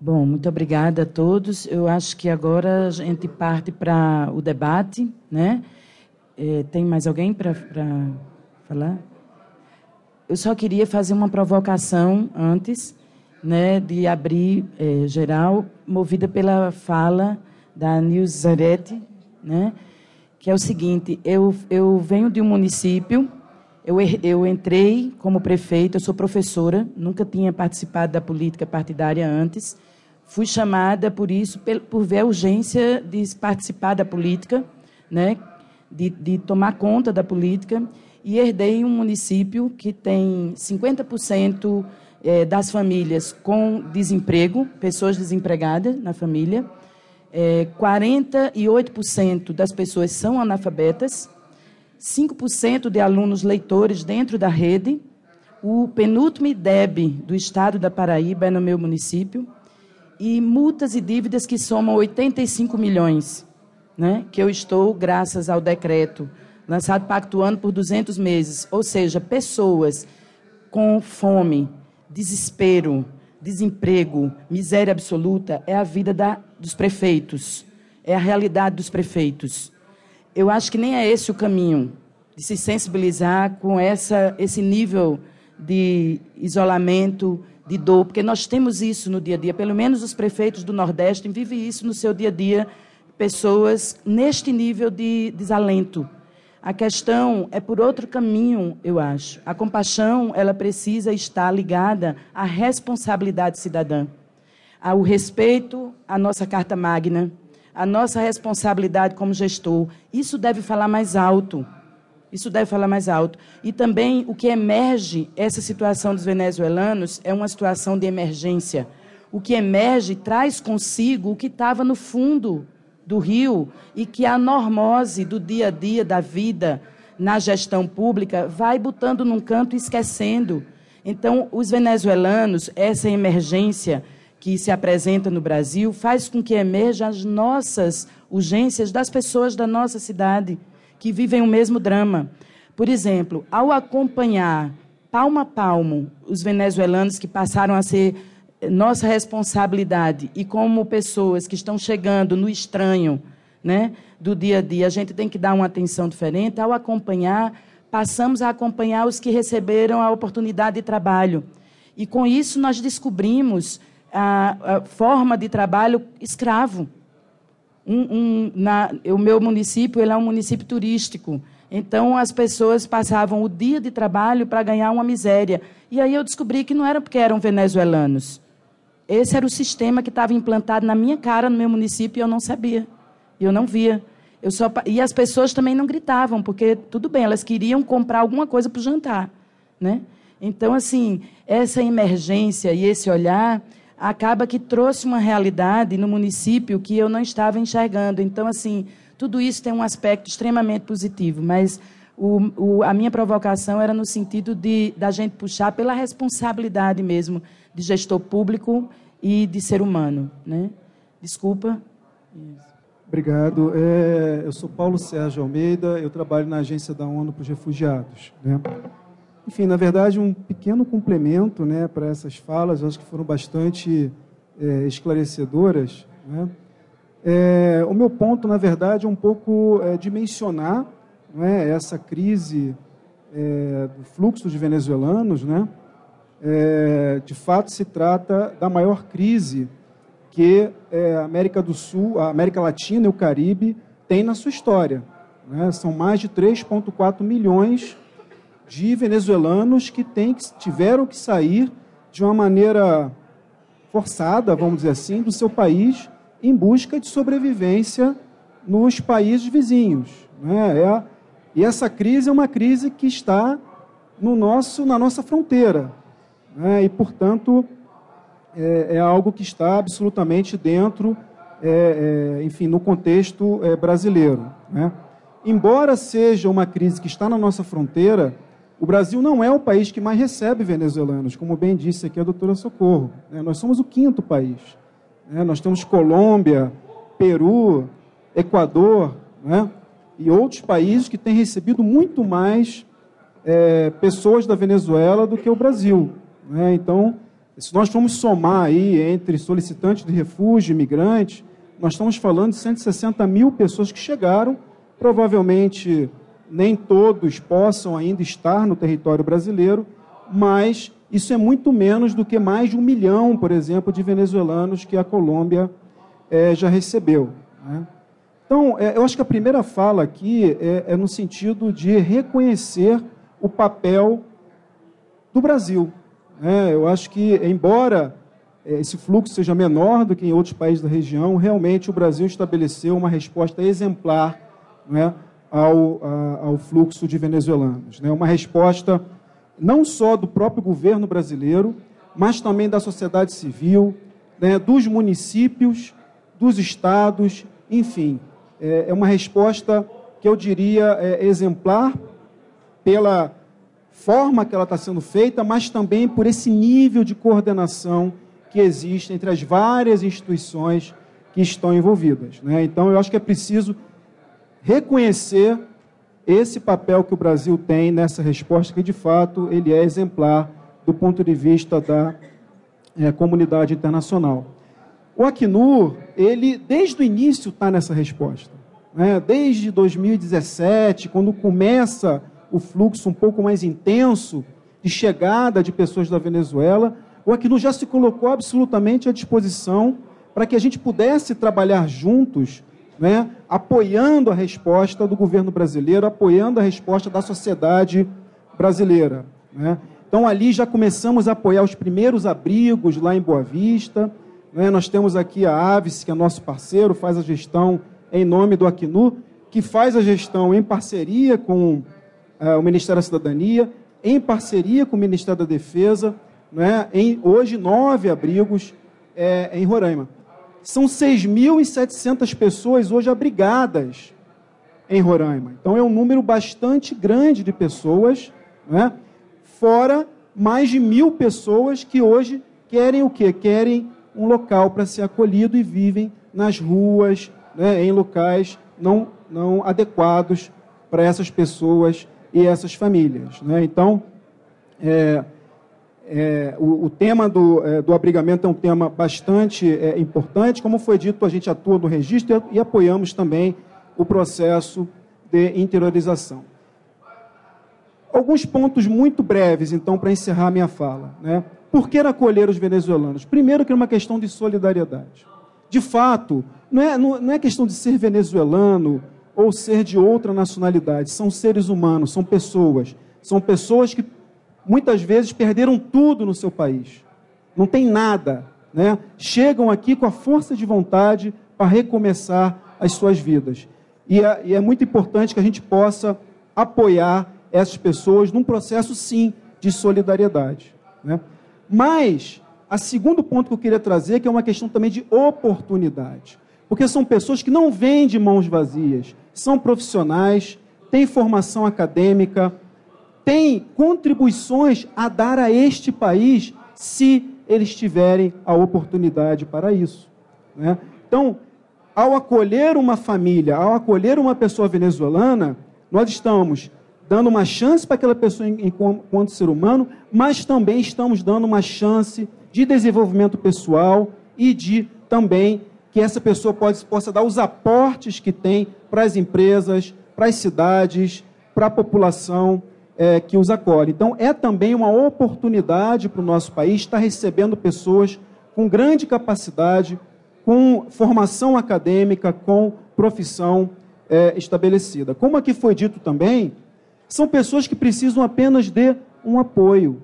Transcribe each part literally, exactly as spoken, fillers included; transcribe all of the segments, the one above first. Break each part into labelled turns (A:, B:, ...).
A: Bom, muito obrigada a todos. Eu acho que agora a gente parte para o debate, né? É, tem mais alguém para falar? Eu só queria fazer uma provocação antes, né, de abrir é, geral, movida pela fala da Nilce Zanetti, né, que é o seguinte: eu, eu venho de um município, eu, eu entrei como prefeita, eu sou professora, nunca tinha participado da política partidária antes. Fui chamada por isso, por ver a urgência de participar da política, né, de, de tomar conta da política, e herdei um município que tem cinquenta por cento das famílias com desemprego, pessoas desempregadas na família, é, quarenta e oito por cento das pessoas são analfabetas, cinco por cento de alunos leitores dentro da rede, o penúltimo I D E B do estado da Paraíba é no meu município, e multas e dívidas que somam oitenta e cinco milhões, né, que eu estou, graças ao decreto lançado pactuando por duzentos meses, ou seja, pessoas com fome, desespero, desemprego, miséria absoluta, é a vida da, dos prefeitos, é a realidade dos prefeitos. Eu acho que nem é esse o caminho, de se sensibilizar com essa, esse nível de isolamento, de dor, porque nós temos isso no dia a dia, pelo menos os prefeitos do Nordeste vivem isso no seu dia a dia, pessoas neste nível de desalento. A questão é por outro caminho, eu acho. A compaixão, ela precisa estar ligada à responsabilidade cidadã, ao respeito à nossa Carta Magna, à nossa responsabilidade como gestor. Isso deve falar mais alto. Isso deve falar mais alto. E também o que emerge, essa situação dos venezuelanos, é uma situação de emergência. O que emerge traz consigo o que estava no fundo do rio e que a normose do dia a dia da vida na gestão pública vai botando num canto e esquecendo. Então, os venezuelanos, essa emergência que se apresenta no Brasil, faz com que emerjam as nossas urgências das pessoas da nossa cidade, que vivem o mesmo drama. Por exemplo, ao acompanhar palmo a palmo os venezuelanos que passaram a ser nossa responsabilidade e como pessoas que estão chegando no estranho, né, do dia a dia, a gente tem que dar uma atenção diferente. Ao acompanhar, passamos a acompanhar os que receberam a oportunidade de trabalho. E com isso nós descobrimos a, a forma de trabalho escravo. Um, um, na, o meu município ele é um município turístico, então as pessoas passavam o dia de trabalho para ganhar uma miséria. E aí eu descobri que não era porque eram venezuelanos. Esse era o sistema que estava implantado na minha cara, no meu município, e eu não sabia, eu não via. Eu só, e as pessoas também não gritavam, porque, tudo bem, elas queriam comprar alguma coisa para o jantar, né? Então, assim, essa emergência e esse olhar acaba que trouxe uma realidade no município que eu não estava enxergando. Então, assim, tudo isso tem um aspecto extremamente positivo, mas o, o, a minha provocação era no sentido de da gente puxar pela responsabilidade mesmo de gestor público e de ser humano, né? Desculpa.
B: Obrigado. É, eu sou Paulo Sérgio Almeida, eu trabalho na Agência da ONU para os Refugiados, né? Enfim, na verdade, um pequeno complemento, né, para essas falas, acho que foram bastante é, esclarecedoras, né? É, o meu ponto, na verdade, é um pouco é, dimensionar, né, essa crise é, do fluxo de venezuelanos, né? É, de fato, se trata da maior crise que é, a América do Sul, a América Latina e o Caribe têm na sua história, né? São mais de três vírgula quatro milhões de venezuelanos que, tem, que tiveram que sair de uma maneira forçada, vamos dizer assim, do seu país em busca de sobrevivência nos países vizinhos, né? É, e essa crise é uma crise que está no nosso, na nossa fronteira, né? E, portanto, é, é algo que está absolutamente dentro, é, é, enfim, no contexto é, brasileiro, né? Embora seja uma crise que está na nossa fronteira, o Brasil não é o país que mais recebe venezuelanos, como bem disse aqui a doutora Socorro, né? Nós somos o quinto país, né? Nós temos Colômbia, Peru, Equador, né? E outros países que têm recebido muito mais é, pessoas da Venezuela do que o Brasil, né? Então, Se nós formos somar aí entre solicitantes de refúgio e imigrantes, nós estamos falando de cento e sessenta mil pessoas que chegaram, provavelmente nem todos possam ainda estar no território brasileiro, mas isso é muito menos do que mais de um milhão, por exemplo, de venezuelanos que a Colômbia é, já recebeu, né? Então, é, eu acho que a primeira fala aqui é, é no sentido de reconhecer o papel do Brasil, né? Eu acho que, embora esse fluxo seja menor do que em outros países da região, realmente o Brasil estabeleceu uma resposta exemplar, né, ao, a, ao fluxo de venezuelanos, né? Uma resposta não só do próprio governo brasileiro, mas também da sociedade civil, né, dos municípios, dos estados, enfim. É, é uma resposta que eu diria é, exemplar pela forma que ela está sendo feita, mas também por esse nível de coordenação que existe entre as várias instituições que estão envolvidas, né? Então, eu acho que é preciso reconhecer esse papel que o Brasil tem nessa resposta, que, de fato, ele é exemplar do ponto de vista da é, comunidade internacional. O Acnur, ele, desde o início, está nessa resposta, né? Desde dois mil e dezessete, quando começa o fluxo um pouco mais intenso de chegada de pessoas da Venezuela, o Acnur já se colocou absolutamente à disposição para que a gente pudesse trabalhar juntos, né, apoiando a resposta do governo brasileiro, apoiando a resposta da sociedade brasileira, né? Então, ali já começamos a apoiar os primeiros abrigos lá em Boa Vista, né? Nós temos aqui a Aves, que é nosso parceiro, faz a gestão em nome do Acnur, que faz a gestão em parceria com uh, o Ministério da Cidadania, em parceria com o Ministério da Defesa, né? Em, hoje, nove abrigos é, em Roraima. São seis mil e setecentas pessoas hoje abrigadas em Roraima. Então, é um número bastante grande de pessoas, né? Fora mais de mil pessoas que hoje querem o quê? Querem um local para ser acolhido e vivem nas ruas, né? Em locais não, não adequados para essas pessoas e essas famílias, né? Então, é... É, o, o tema do, é, do abrigamento é um tema bastante é, importante. Como foi dito, a gente atua no registro e, e apoiamos também o processo de interiorização. Alguns pontos muito breves, então, para encerrar minha fala, né? Por que acolher os venezuelanos? Primeiro, que é uma questão de solidariedade. De fato, não é, não, não é questão de ser venezuelano ou ser de outra nacionalidade. São seres humanos, são pessoas. São pessoas que muitas vezes perderam tudo no seu país, não tem nada, né? Chegam aqui com a força de vontade para recomeçar as suas vidas. E é, e é muito importante que a gente possa apoiar essas pessoas num processo, sim, de solidariedade, né? Mas, a segundo ponto que eu queria trazer, que é uma questão também de oportunidade, porque são pessoas que não vêm de mãos vazias, são profissionais, têm formação acadêmica, tem contribuições a dar a este país se eles tiverem a oportunidade para isso, né? Então, ao acolher uma família, ao acolher uma pessoa venezuelana, nós estamos dando uma chance para aquela pessoa enquanto ser humano, mas também estamos dando uma chance de desenvolvimento pessoal e de também que essa pessoa pode, possa dar os aportes que tem para as empresas, para as cidades, para a população É, que os acolhe. Então, é também uma oportunidade para o nosso país estar recebendo pessoas com grande capacidade, com formação acadêmica, com profissão é, estabelecida. Como aqui foi dito também, são pessoas que precisam apenas de um apoio.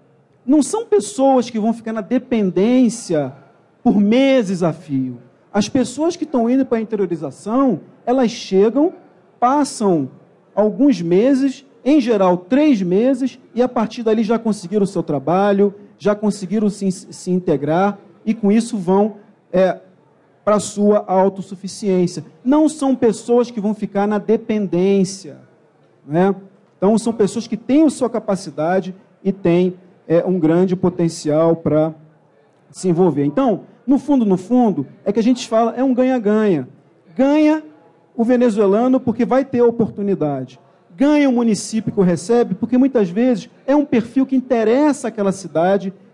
B: Não são pessoas que vão ficar na dependência por meses a fio. As pessoas que estão indo para a interiorização, elas chegam, passam alguns meses, em geral, três meses, e a partir dali já conseguiram o seu trabalho, já conseguiram se, se integrar, e com isso vão é, para a sua autossuficiência. Não são pessoas que vão ficar na dependência, né? Então, são pessoas que têm a sua capacidade e têm é, um grande potencial para se envolver. Então, no fundo, no fundo, é que a gente fala, é um ganha-ganha. Ganha o venezuelano porque vai ter oportunidade. Ganha o município que o recebe, porque muitas vezes é um perfil que interessa àquela cidade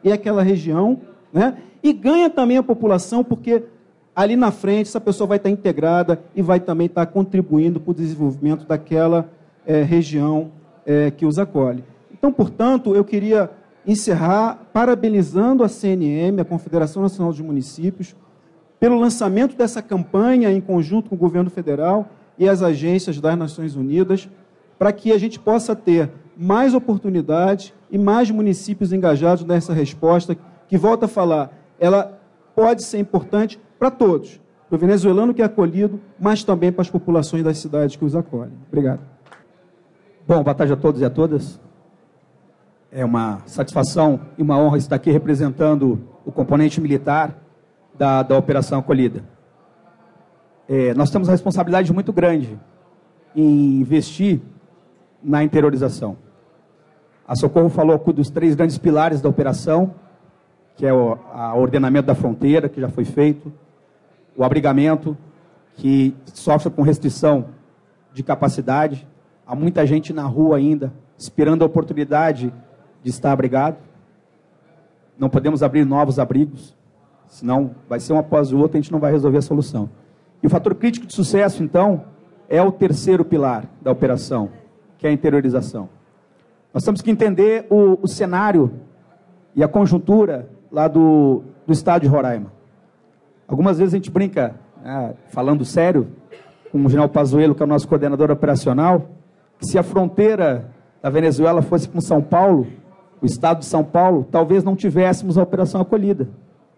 B: e aquela região, né? E ganha também a população, porque ali na frente essa pessoa vai estar integrada e vai também estar contribuindo para o desenvolvimento daquela é, região é, que os acolhe. Então, portanto, eu queria encerrar parabenizando a C N M, a Confederação Nacional dos Municípios, pelo lançamento dessa campanha em conjunto com o governo federal e as agências das Nações Unidas, para que a gente possa ter mais oportunidades e mais municípios engajados nessa resposta, que, volto a falar, ela pode ser importante para todos, para o venezuelano que é acolhido, mas também para as populações das cidades que os acolhem. Obrigado.
C: Bom, boa tarde a todos e a todas. É uma satisfação e uma honra estar aqui representando o componente militar da, da Operação Acolhida. É, nós temos uma responsabilidade muito grande em investir na interiorização. A Socorro falou dos três grandes pilares da operação, que é o a ordenamento da fronteira, que já foi feito, o abrigamento, que sofre com restrição de capacidade. Há muita gente na rua ainda, esperando a oportunidade de estar abrigado. Não podemos abrir novos abrigos, senão vai ser um após o outro, a gente não vai resolver a solução. E o fator crítico de sucesso, então, é o terceiro pilar da operação, que é a interiorização. Nós temos que entender o, o cenário e a conjuntura lá do, do estado de Roraima. Algumas vezes a gente brinca, né, falando sério, com o general Pazuello, que é o nosso coordenador operacional, que se a fronteira da Venezuela fosse com São Paulo, o estado de São Paulo, talvez não tivéssemos a Operação Acolhida.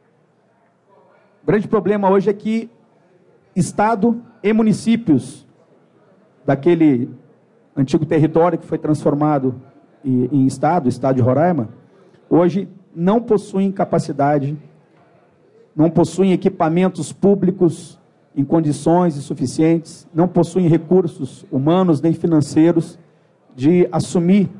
C: O grande problema hoje é que estado e municípios daquele antigo território que foi transformado em, em estado, o estado de Roraima, hoje não possuem capacidade, não possuem equipamentos públicos em condições suficientes, não possuem recursos humanos nem financeiros de assumir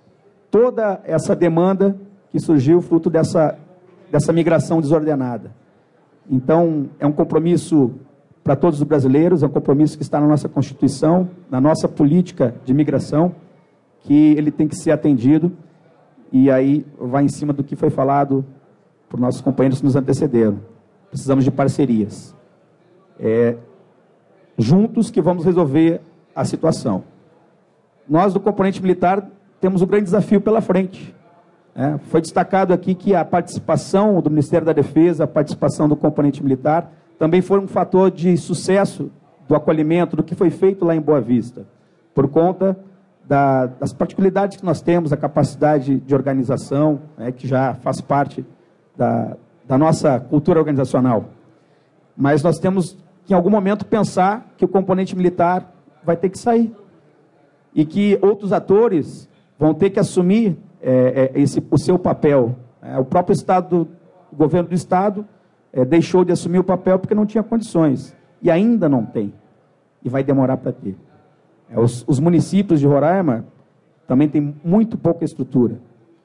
C: toda essa demanda que surgiu fruto dessa, dessa migração desordenada. Então, é um compromisso para todos os brasileiros, é um compromisso que está na nossa Constituição, na nossa política de migração, que ele tem que ser atendido, e aí vai em cima do que foi falado por nossos companheiros que nos antecederam. Precisamos de parcerias. É, juntos que vamos resolver a situação. Nós, do componente militar, temos um grande desafio pela frente. É, foi destacado aqui que a participação do Ministério da Defesa, a participação do componente militar, também foi um fator de sucesso do acolhimento, do que foi feito lá em Boa Vista, por conta da, das particularidades que nós temos, a capacidade de organização, é, que já faz parte da, da nossa cultura organizacional. Mas nós temos que, em algum momento, pensar que o componente militar vai ter que sair e que outros atores vão ter que assumir é, é, esse, o seu papel. É, o próprio Estado, o governo do Estado, é, deixou de assumir o papel porque não tinha condições. E ainda não tem. E vai demorar para ter. É, os, os municípios de Roraima também têm muito pouca estrutura.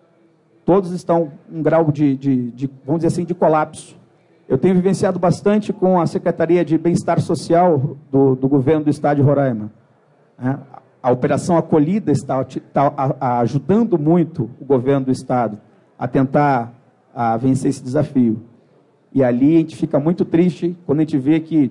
C: Todos estão em um grau de, de, de, vamos dizer assim, de colapso. Eu tenho vivenciado bastante com a Secretaria de Bem-Estar Social do, do governo do Estado de Roraima. É, a Operação Acolhida está, está a, a, ajudando muito o governo do Estado a tentar a vencer esse desafio. E ali a gente fica muito triste quando a gente vê que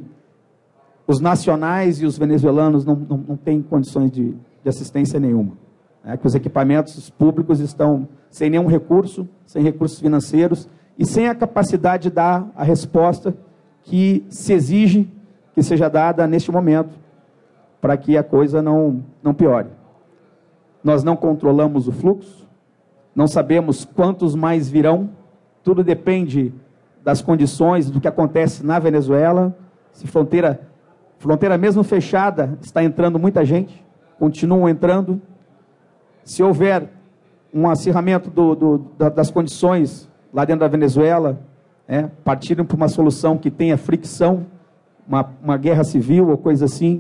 C: os nacionais e os venezuelanos não, não, não têm condições de, de assistência nenhuma. É, que os equipamentos públicos estão sem nenhum recurso, sem recursos financeiros e sem a capacidade de dar a resposta que se exige que seja dada neste momento, para que a coisa não, não piore. Nós não controlamos o fluxo, não sabemos quantos mais virão, tudo depende das condições, do que acontece na Venezuela. Se fronteira, fronteira mesmo fechada, está entrando muita gente, continuam entrando. Se houver um acirramento do, do, das condições lá dentro da Venezuela, é, partindo para uma solução que tenha fricção, uma, uma guerra civil ou coisa assim,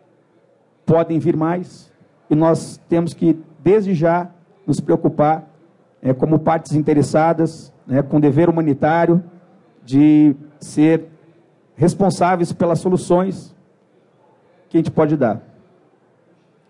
C: podem vir mais, e nós temos que, desde já, nos preocupar, é, como partes interessadas, né, com dever humanitário, de ser responsáveis pelas soluções que a gente pode dar.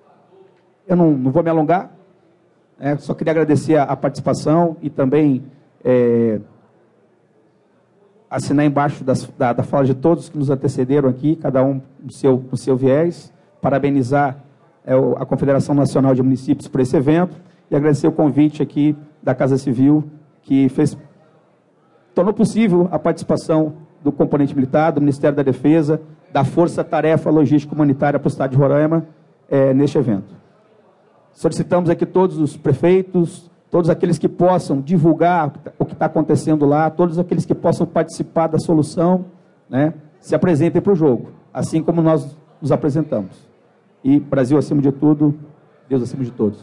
C: Eu não, não vou me alongar, é, só queria agradecer a, a participação e também é, assinar embaixo das, da, da fala de todos que nos antecederam aqui, cada um no seu, no seu viés, parabenizar é, a Confederação Nacional de Municípios por esse evento e agradecer o convite aqui da Casa Civil, que fez, tornou possível a participação do componente militar, do Ministério da Defesa, da Força Tarefa Logística Humanitária para o Estado de Roraima, é, neste evento. Solicitamos aqui todos os prefeitos, todos aqueles que possam divulgar o que está acontecendo lá, todos aqueles que possam participar da solução, né, se apresentem para o jogo, assim como nós nos apresentamos. E Brasil acima de tudo, Deus acima de todos.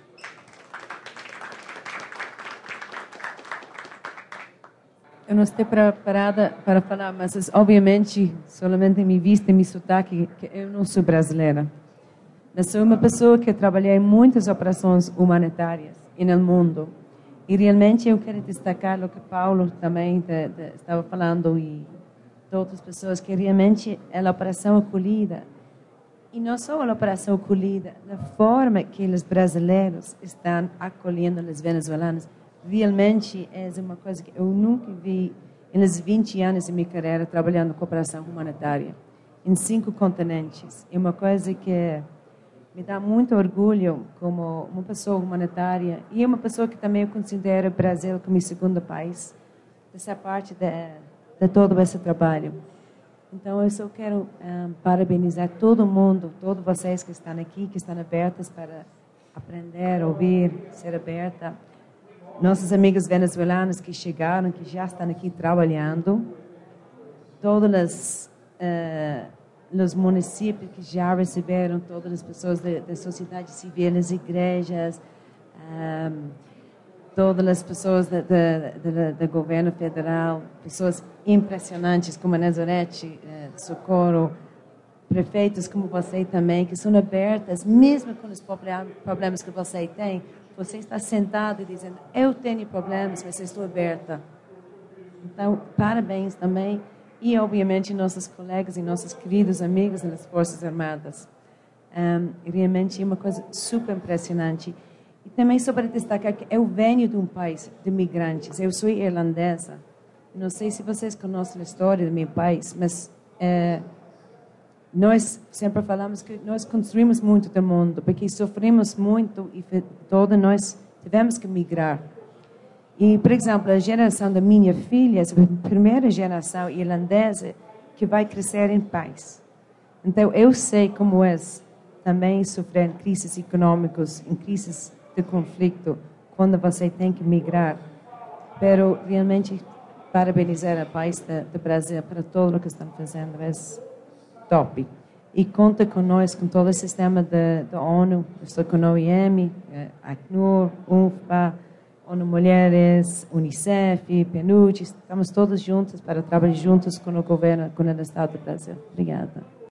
D: Eu não estou preparada para falar, mas obviamente, somente me vista e me sotaque, que eu não sou brasileira. Mas sou uma pessoa que trabalhei em muitas operações humanitárias no mundo. E realmente eu quero destacar o que Paulo também de, de, estava falando e outras pessoas, que realmente é a operação acolhida. E não só a operação acolhida, a forma que os brasileiros estão acolhendo os venezuelanos, realmente é uma coisa que eu nunca vi nos vinte anos de minha carreira trabalhando com cooperação humanitária, em cinco continentes. É uma coisa que me dá muito orgulho como uma pessoa humanitária e uma pessoa que também eu considero o Brasil como meu segundo país, dessa parte de, de todo esse trabalho. Então, eu só quero um, parabenizar todo mundo, todos vocês que estão aqui, que estão abertos para aprender, ouvir, ser aberta. Nossos amigos venezuelanos que chegaram, que já estão aqui trabalhando. Todos os, uh, os municípios que já receberam, todas as pessoas da, da sociedade civil, as igrejas, um, todas as pessoas do governo federal, pessoas impressionantes como a Nazarete, uh, Socorro, prefeitos como você também, que são abertas, mesmo com os problemas que você tem. Você está sentado e dizendo, eu tenho problemas, mas eu estou aberta. Então, parabéns também. E, obviamente, nossos colegas e nossos queridos amigos das Forças Armadas. Um, realmente é uma coisa super impressionante. E também só para destacar que eu venho de um país de migrantes. Eu sou irlandesa. Não sei se vocês conhecem a história do meu país, mas é, nós sempre falamos que nós construímos muito do mundo, porque sofremos muito e todos nós tivemos que migrar. E, por exemplo, a geração da minha filha, a primeira geração irlandesa que vai crescer em paz. Então, eu sei como é também sofrer em crises econômicas, em crises de conflito, quando você tem que migrar. Mas, realmente, parabenizar a paz do Brasil para todo o que estão fazendo. É top. E conta conosco, com todo o sistema da ONU, estou com o O I M, a Acnur, U N F P A, ONU Mulheres, Unicef, PNUD, estamos todos juntos para trabalhar juntos com o governo, com o Estado do Brasil. Obrigada.